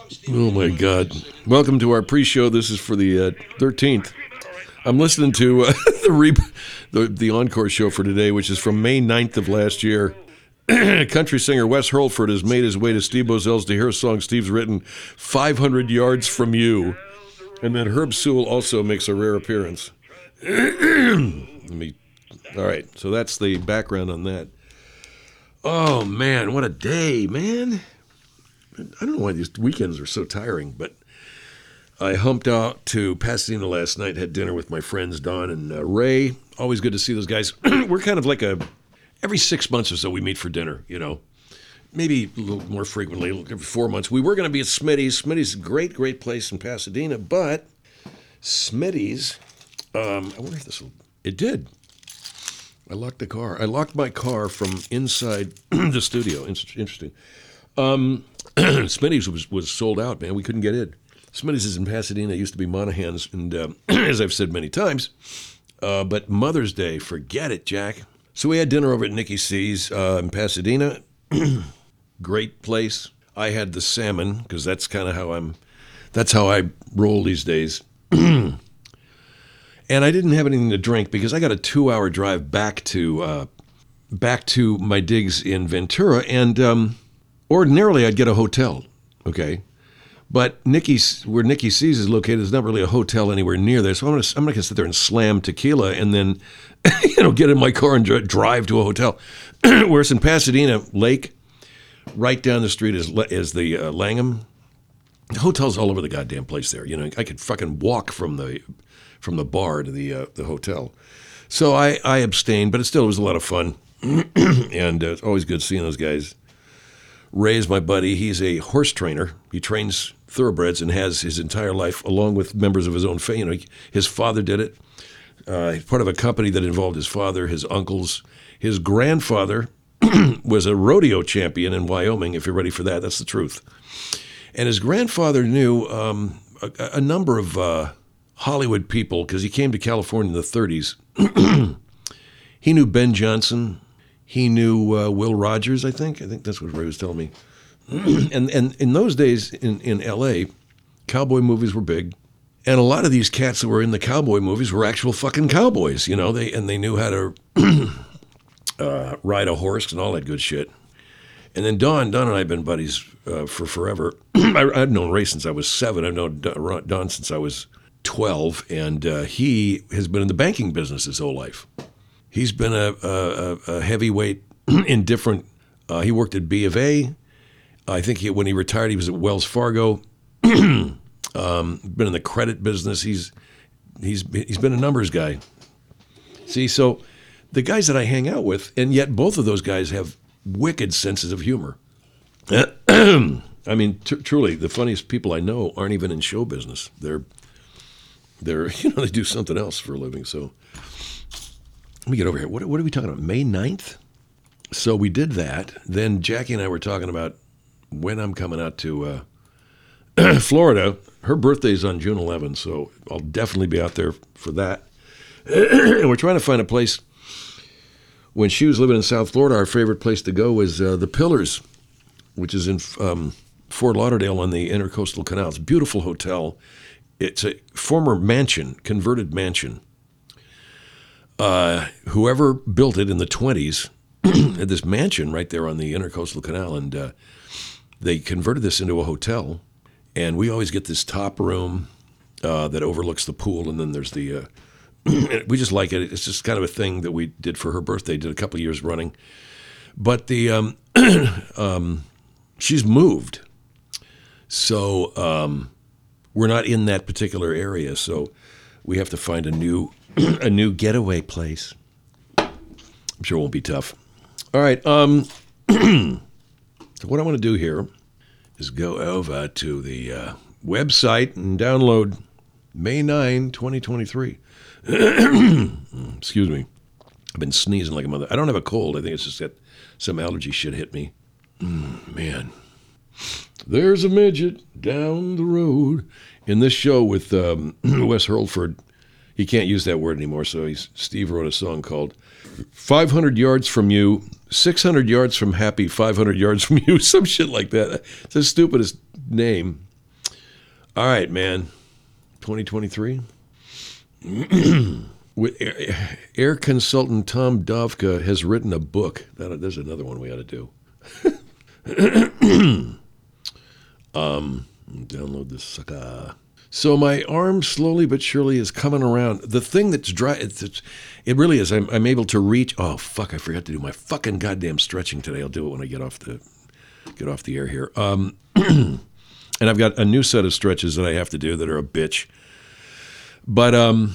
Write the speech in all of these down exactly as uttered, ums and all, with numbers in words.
Oh my God! Welcome to our pre-show. This is for the uh, thirteenth. I'm listening to uh, the, re- the the encore show for today, which is from May ninth of last year. Country singer Wes Hurlford has made his way to Steve Bozel's to hear a song Steve's written, five hundred Yards From You. And then Herb Sewell also makes a rare appearance. Let me, all right, so that's the background on that. Oh, man, what a day, man. I don't know why these weekends are so tiring, but I humped out to Pasadena last night, had dinner with my friends Don and uh, Ray. Always good to see those guys. We're kind of like a, every six months or so we meet for dinner, you know. Maybe a little more frequently, every four months. We were going to be at Smitty's. Smitty's is a great, great place in Pasadena, but Smitty's, um, I wonder if this will, it did. I locked the car. I locked my car from inside the studio. Interesting. Um, Smitty's was, was sold out, man. We couldn't get in. Smitty's is in Pasadena. It used to be Monahan's, and uh, as I've said many times, uh, but Mother's Day, forget it, Jack. So we had dinner over at Nikki C's uh, in Pasadena. Great place. I had the salmon, because that's kind of how I'm, that's how I roll these days. And I didn't have anything to drink because I got a two-hour drive back to uh, back to my digs in Ventura, and um, ordinarily I'd get a hotel, okay? But Nikki's, where Nikki C's is located, there's not really a hotel anywhere near there, so I'm gonna I'm not gonna sit there and slam tequila and then, you know, get in my car and dr- drive to a hotel. Whereas in Pasadena Lake, right down the street is is the uh, Langham. Hotels all over the goddamn place there. You know, I could fucking walk from the from the bar to the uh, the hotel. So I, I abstained, but it still was a lot of fun, and uh, it's always good seeing those guys. Ray's my buddy. He's a horse trainer. He trains thoroughbreds and has his entire life, along with members of his own family. You know, his father did it. Uh, he's part of a company that involved his father, his uncles. His grandfather was a rodeo champion in Wyoming, if you're ready for that. That's the truth. And his grandfather knew um, a, a number of uh, Hollywood people because he came to California in the thirties. He knew Ben Johnson. He knew uh, Will Rogers, I think. I think that's what Ray was telling me. and and in those days in, in L A, cowboy movies were big. And a lot of these cats that were in the cowboy movies were actual fucking cowboys, you know. They And they knew how to uh, ride a horse and all that good shit. And then Don, Don and I have been buddies uh, for forever. I, I've known Ray since I was seven. I've known Don, Don since I was twelve. And uh, he has been in the banking business his whole life. He's been a, a, a heavyweight in different, uh, he worked at B of A. I think he, when he retired, he was at Wells Fargo. um, been in the credit business. He's he's He's been a numbers guy. See, so the guys that I hang out with, and yet both of those guys have wicked senses of humor. I mean, t- truly, the funniest people I know aren't even in show business. They're, they're, you know, they do something else for a living. So let me get over here. What, what are we talking about? May ninth? So we did that. Then Jackie and I were talking about when I'm coming out to uh, Florida. Her birthday is on June eleventh, so I'll definitely be out there for that. And we're trying to find a place. When she was living in South Florida, our favorite place to go was uh, the Pillars, which is in um, Fort Lauderdale on the Intercoastal Canal. It's a beautiful hotel. It's a former mansion, converted mansion. Uh, whoever built it in the twenties had this mansion right there on the Intercoastal Canal, and uh, they converted this into a hotel. And we always get this top room uh, that overlooks the pool, and then there's the... Uh, we just like it. It's just kind of a thing that we did for her birthday, did a couple of years running. But the um, um, she's moved, so um, we're not in that particular area. So we have to find a new a new getaway place. I'm sure it won't be tough. All right. Um, so what I want to do here is go over to the uh, website and download May ninth, twenty twenty-three. Excuse me. I've been sneezing like a mother. I don't have a cold. I think it's just that some allergy shit hit me. Mm, man. There's a midget down the road. In this show with um, Wes Hurlford, he can't use that word anymore, so he's, Steve wrote a song called five hundred Yards From You, six hundred Yards From Happy, five hundred Yards From You, some shit like that. It's the stupidest name. All right, man. twenty twenty-three. With air, air consultant Tom Dovka has written a book. That, there's another one we ought to do. um, download this sucker. So my arm slowly but surely is coming around. The thing that's dry, it's, it's, it really is. I'm, I'm able to reach. Oh fuck! I forgot to do my fucking goddamn stretching today. I'll do it when I get off the get off the air here. Um, and I've got a new set of stretches that I have to do that are a bitch. But um,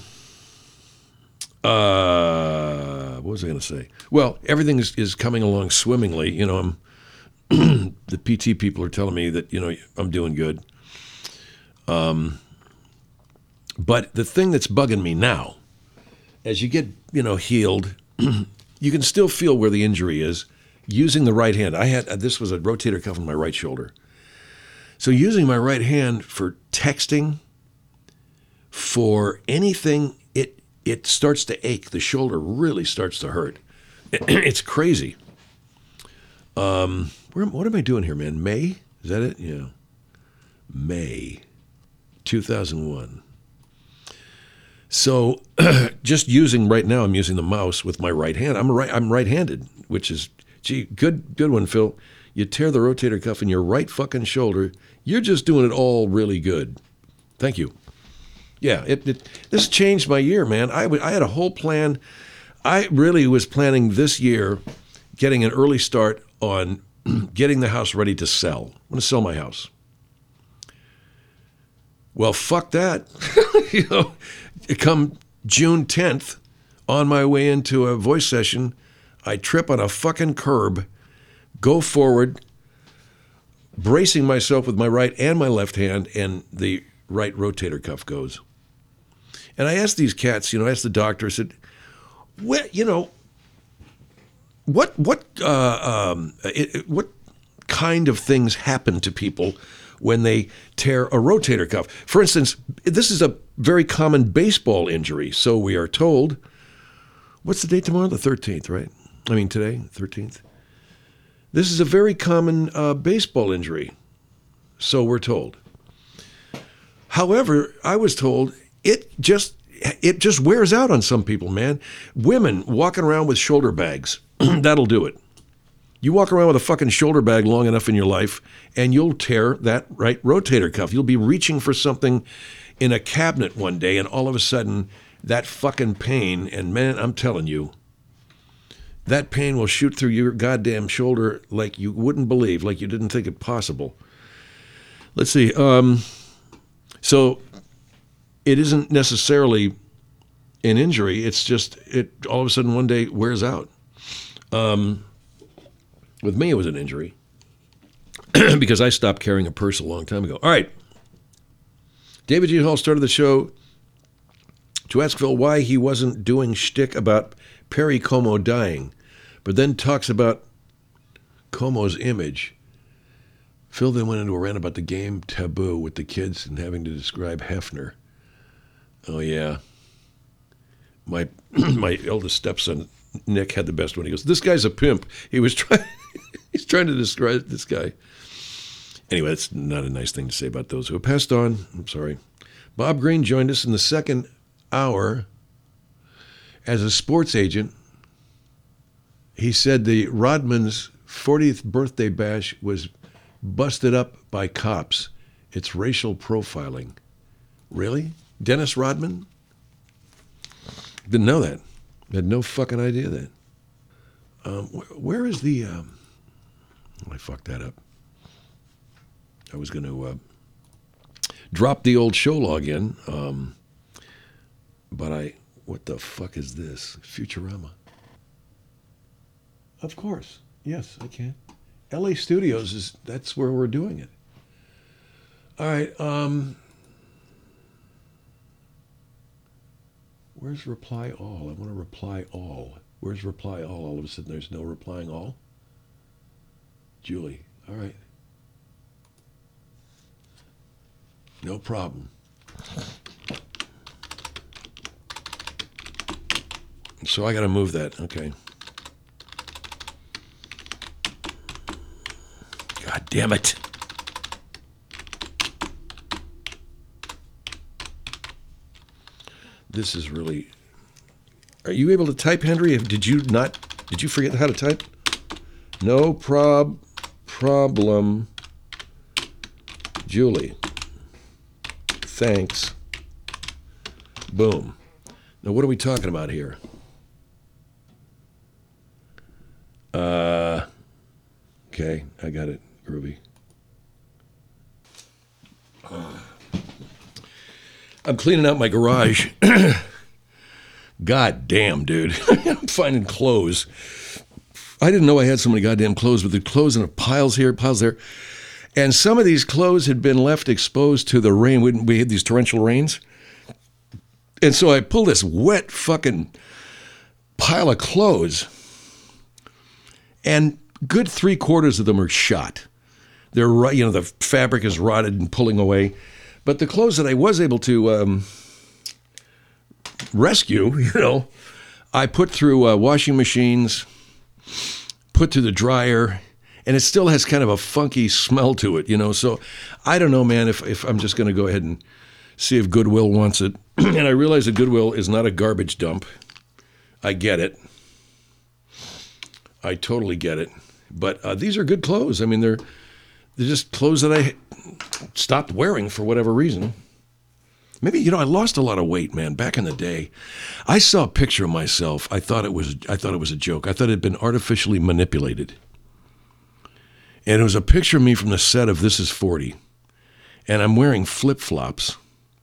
uh, what was I going to say? Well, everything is, is coming along swimmingly. You know, I'm the P T people are telling me that you know I'm doing good. Um. But the thing that's bugging me now, as you get, you know, healed, you can still feel where the injury is using the right hand. I had, this was a rotator cuff on my right shoulder. So using my right hand for texting, for anything, it it starts to ache. The shoulder really starts to hurt. It's crazy. Um, where, what am I doing here, man? May? Is that it? Yeah. May two thousand one. So just using right now, I'm using the mouse with my right hand. I'm right. I'm right-handed, which is, gee, good, good one, Phil. You tear the rotator cuff in your right fucking shoulder. You're just doing it all really good. Thank you. Yeah, it, it this changed my year, man. I, I had a whole plan. I really was planning this year getting an early start on getting the house ready to sell. I'm going to sell my house. Well, fuck that. You know, come June tenth, on my way into a voice session, I trip on a fucking curb, go forward, bracing myself with my right and my left hand, and the right rotator cuff goes. And I asked these cats, you know, I asked the doctor, I said, what, you know, what, what, uh, um, it, it, what kind of things happen to people when they tear a rotator cuff? For instance, this is a very common baseball injury, so we are told. What's the date tomorrow? The thirteenth, right? I mean, today, thirteenth. This is a very common uh, baseball injury, so we're told. However, I was told it just it just wears out on some people, man. Women walking around with shoulder bags, that'll do it. You walk around with a fucking shoulder bag long enough in your life, and you'll tear that right rotator cuff. You'll be reaching for something in a cabinet one day, and all of a sudden, that fucking pain, and man, I'm telling you, that pain will shoot through your goddamn shoulder like you wouldn't believe, like you didn't think it possible. Let's see. Um, so it isn't necessarily an injury. It's just it all of a sudden one day wears out. Um, with me, it was an injury because I stopped carrying a purse a long time ago. All right. David G. Hall started the show to ask Phil why he wasn't doing shtick about Perry Como dying, but then talks about Como's image. Phil then went into a rant about the game Taboo with the kids and having to describe Hefner. Oh, yeah. My my eldest stepson, Nick, had the best one. He goes, this guy's a pimp. He was trying, he's trying to describe this guy. Anyway, that's not a nice thing to say about those who have passed on. I'm sorry. Bob Green joined us in the second hour as a sports agent. He said the Rodman's fortieth birthday bash was busted up by cops. It's racial profiling. Really? Dennis Rodman? Didn't know that. Had no fucking idea that. Um, wh- where is the... Um, I fucked that up. I was going to uh, drop the old show log in, um, but I... What the fuck is this? Futurama. Of course. Yes, I can. L A Studios, is that's where we're doing it. All right. Um, where's reply all? I want to reply all. Where's reply all? All of a sudden there's no replying all? Julie. All right. No problem. So I got to move that. Okay. God damn it. this is really... Are you able to type, Henry? Did you not... Did you forget how to type? No prob... problem... Julie. Thanks. Boom. Now, what are we talking about here? Uh, okay, I got it, Groovy. Uh, I'm cleaning out my garage. God damn, dude. I'm finding clothes. I didn't know I had so many goddamn clothes, but the clothes in piles here, piles there. And some of these clothes had been left exposed to the rain. We, we had these torrential rains. And so I pulled this wet fucking pile of clothes, and good three quarters of them are shot. They're, you know, the fabric is rotted and pulling away. But the clothes that I was able to um, rescue, you know, I put through uh, washing machines, put through the dryer, and it still has kind of a funky smell to it, you know. So I don't know, man, if, if I'm just going to go ahead and see if Goodwill wants it. And I realize that Goodwill is not a garbage dump. I get it. I totally get it. But uh, these are good clothes. I mean, they're they're just clothes that I stopped wearing for whatever reason. Maybe, you know, I lost a lot of weight, man, back in the day. I saw a picture of myself. I thought it was I thought it was a joke. I thought it had been artificially manipulated. And it was a picture of me from the set of This Is forty. And I'm wearing flip-flops.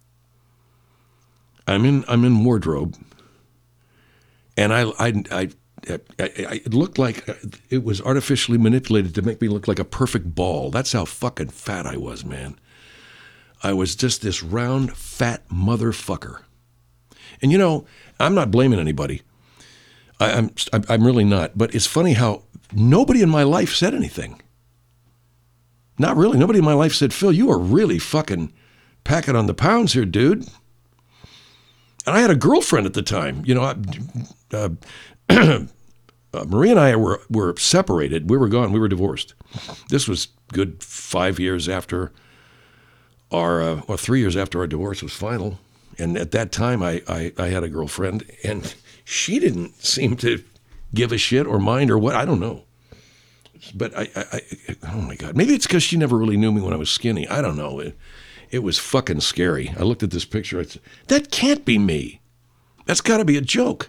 I'm in I'm in wardrobe. And I I I, I, I it looked like it was artificially manipulated to make me look like a perfect ball. That's how fucking fat I was, man. I was just this round, fat motherfucker. And you know, I'm not blaming anybody. I, I'm I'm really not. But it's funny how nobody in my life said anything. Not really. Nobody in my life said, Phil, you are really fucking packing on the pounds here, dude. And I had a girlfriend at the time. You know, I, uh, uh, Marie and I were were separated. We were gone. We were divorced. This was good five years after our, uh, or three years after our divorce was final. And at that time, I, I, I had a girlfriend, and she didn't seem to give a shit or mind or what. I don't know. But I, I, I, oh my God, maybe it's because she never really knew me when I was skinny. I don't know. It, it was fucking scary. I looked at this picture. I said, that can't be me. That's got to be a joke.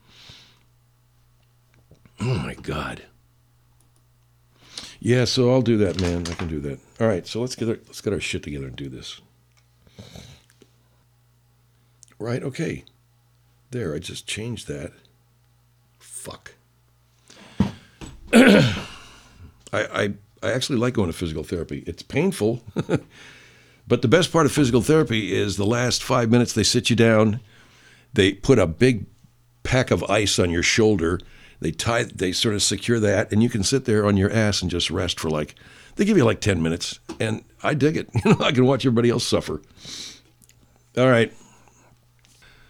Oh my God. Yeah, so I'll do that, man. I can do that. All right, so let's get our, let's get our shit together and do this. Right, okay. There, I just changed that. Fuck. I, I I actually like going to physical therapy. It's painful, but the best part of physical therapy is the last five minutes they sit you down, they put a big pack of ice on your shoulder, they tie, they sort of secure that, and you can sit there on your ass and just rest for like, they give you like ten minutes, and I dig it. You know, I can watch everybody else suffer. All right.